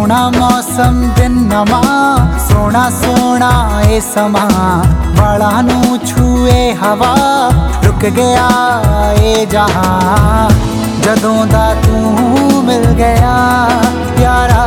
सोना मौसम दिन नमा, सोना सोना ए समा, बाला नू छूए हवा, रुक गया ए जहां। जदों दा तू मिल गया प्यारा,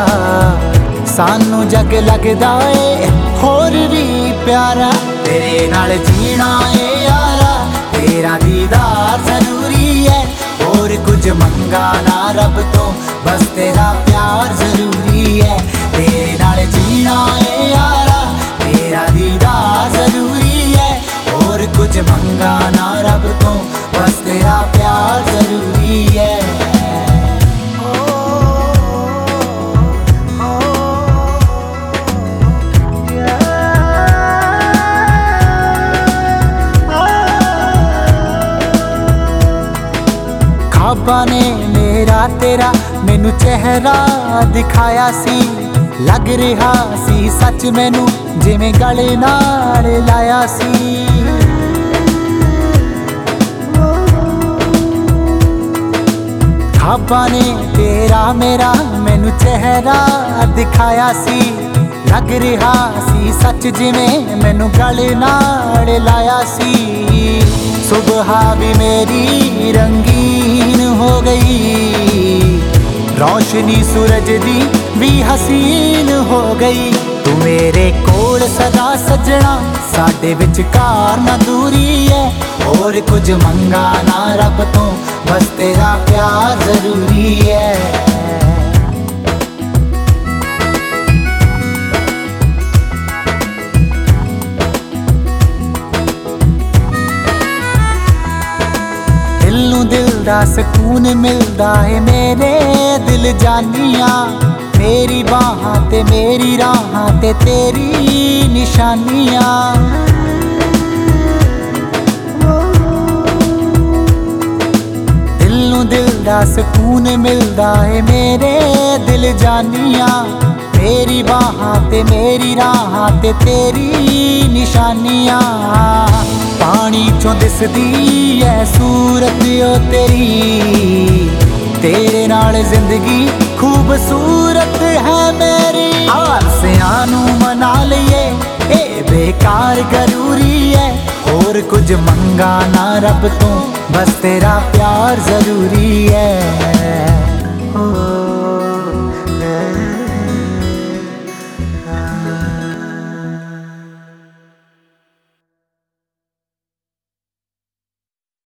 सानू जग लगदा ए होर भी प्यारा। तेरे नाल जीना ए यारा, तेरा दीदार जरूरी है, और कुछ मंगा ना रब तो, बस तेरा प्यार जरूरी है। तेरे नाल जीना ए यारा, तेरा दीदार जरूरी है, और कुछ मंगा ना रब तो, बस तेरा प्यार जरूरी है। ख्वाबा ने मेरा तेरा मैनू चेहरा दिखाया सी, लग रहा सी सच मैनू जिवें गले नाल लाया सी। ख्वाबा ने तेरा मेरा मैनू चेहरा दिखाया सी, लग रहा सी सच जिवें मैनू गले नाल लाया सी। सुबह भी मेरी रंगीन हो गई, रोशनी सूरज दी भी हसीन हो गई। तू मेरे कोल सदा सजना, साडे विचकार ना दूरी है, और कुछ मंगा ना रब तो, बस तेरा प्यार जरूरी है। दिल दा सकून मिलदा है मेरे दिल जानिया, मेरी बाहां ते मेरी राहां ते तेरी निशानियां। दिल नू दिल दा सकून मिलदा है मेरे दिल जानिया, मेरी बाहां ते मेरी राहां ते तेरी निशानियां। पानी चों दिसदी है सूरत ओ तेरी, तेरे नाल जिंदगी खूबसूरत है मेरी। आसियां नू मना लईए ए बेकार जरूरी है, और कुछ मंगा ना रब तो, बस तेरा प्यार जरूरी है।